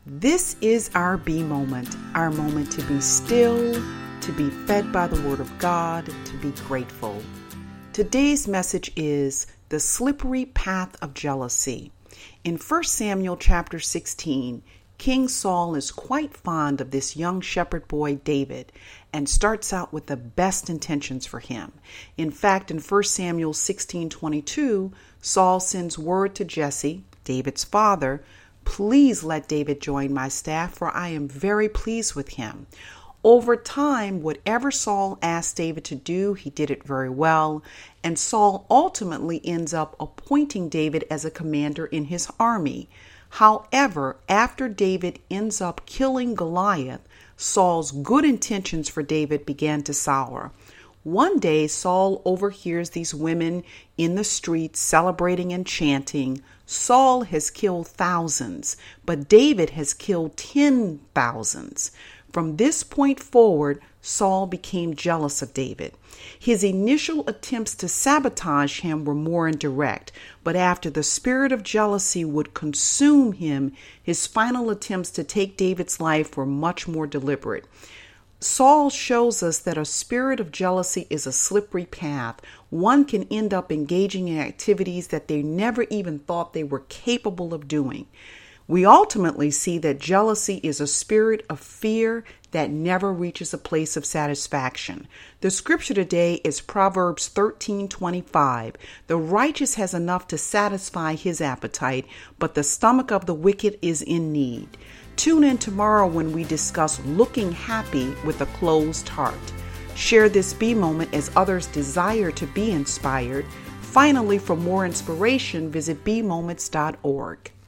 This is our B moment, our moment to be still, to be fed by the Word of God, to be grateful. Today's message is the slippery path of jealousy. In 1 Samuel chapter 16, King Saul is quite fond of this young shepherd boy David and starts out with the best intentions for him. In fact, in 1 Samuel 16:22, Saul sends word to Jesse, David's father, "Please let David join my staff, for I am very pleased with him." Over time, whatever Saul asked David to do, he did it very well, and Saul ultimately ends up appointing David as a commander in his army. However, after David ends up killing Goliath, Saul's good intentions for David began to sour. One day, Saul overhears these women in the streets celebrating and chanting, "Saul has killed thousands, but David has killed 10,000s." From this point forward, Saul became jealous of David. His initial attempts to sabotage him were more indirect, but after the spirit of jealousy would consume him, his final attempts to take David's life were much more deliberate. Saul shows us that a spirit of jealousy is a slippery path. One can end up engaging in activities that they never even thought they were capable of doing. We ultimately see that jealousy is a spirit of fear that never reaches a place of satisfaction. The scripture today is Proverbs 13:25. "The righteous has enough to satisfy his appetite, but the stomach of the wicked is in need." Tune in tomorrow when we discuss looking happy with a closed heart. Share this B moment as others desire to be inspired. Finally, for more inspiration, visit bmoments.org.